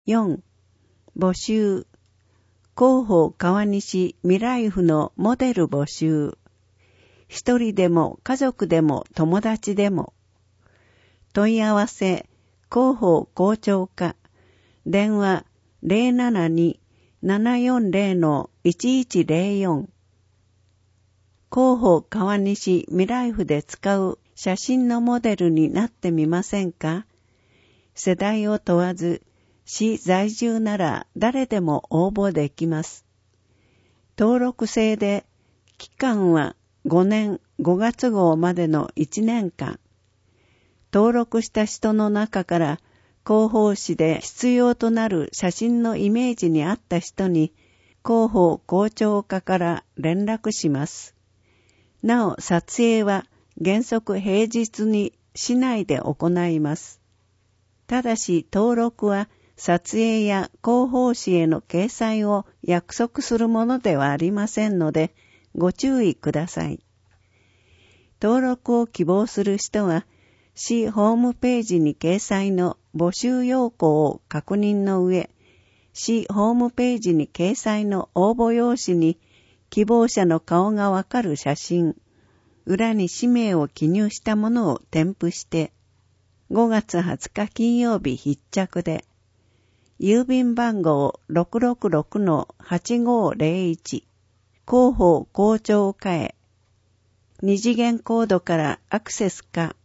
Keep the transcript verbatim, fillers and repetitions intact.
よん. 募集。広報川西未来府のモデル募集。一人でも家族でも友達でも。問い合わせ、広報校長課。電話 ゼロななに ななよんゼロ のいちいちゼロよん。広報川西未来府で使う写真のモデルになってみませんか？世代を問わず、市在住なら誰でも応募できます。登録制で、期間はごねんごがつ号までのいちねんかん。登録した人の中から広報誌で必要となる写真のイメージに合った人に広報校長課から連絡します。なお撮影は原則平日に市内で行います。ただし登録は撮影や広報誌への掲載を約束するものではありませんのでご注意ください。登録を希望する人は市ホームページに掲載の募集要項を確認の上、市ホームページに掲載の応募用紙に希望者の顔がわかる写真、裏に氏名を記入したものを添付して、ごがつはつか金曜日必着で、郵便番号 ろくろくろくのはちごゼロいち、広報校長課へ、二次元コードからアクセスか